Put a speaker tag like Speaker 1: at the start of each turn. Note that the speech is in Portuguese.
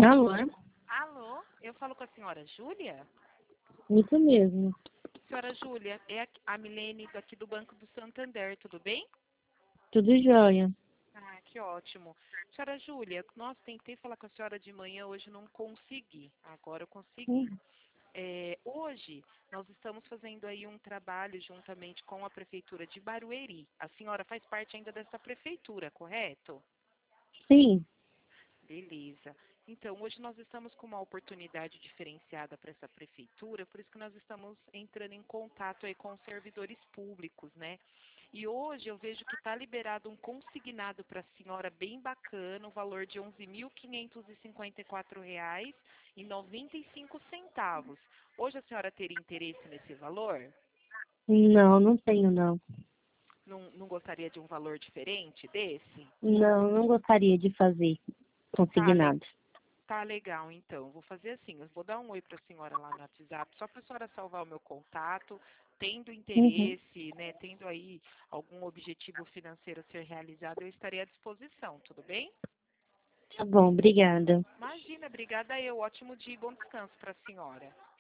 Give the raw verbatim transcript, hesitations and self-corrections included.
Speaker 1: Alô?
Speaker 2: Alô, eu falo com a senhora Júlia?
Speaker 1: Isso mesmo.
Speaker 2: Senhora Júlia, é a a Milene daqui do Banco do Santander, tudo bem?
Speaker 1: Tudo jóia.
Speaker 2: Ah, que ótimo. Senhora Júlia, nossa, tentei falar com a senhora de manhã, hoje não consegui. Agora eu consegui.
Speaker 1: Hum,
Speaker 2: É, hoje nós estamos fazendo aí um trabalho juntamente com a Prefeitura de Barueri. A senhora faz parte ainda dessa prefeitura, correto?
Speaker 1: Sim.
Speaker 2: Beleza. Então, hoje nós estamos com uma oportunidade diferenciada para essa prefeitura, por isso que nós estamos entrando em contato aí com os servidores públicos, né? E hoje eu vejo que está liberado um consignado para a senhora bem bacana, o valor de onze mil quinhentos e cinquenta e quatro reais e noventa e cinco centavos. Hoje a senhora teria interesse nesse valor?
Speaker 1: Não, não tenho não.
Speaker 2: Não, não gostaria de um valor diferente desse?
Speaker 1: Não, não gostaria de fazer
Speaker 2: Tá, le-
Speaker 1: consignado.
Speaker 2: Tá legal, então. Vou fazer assim, eu vou dar um oi para a senhora lá no WhatsApp, só para a senhora salvar o meu contato, tendo
Speaker 1: Uhum.
Speaker 2: interesse, né, tendo aí algum objetivo financeiro a ser realizado, eu estarei à disposição, tudo bem?
Speaker 1: Tá bom, obrigada.
Speaker 2: Imagina, obrigada eu. Ótimo dia e bom descanso para a senhora.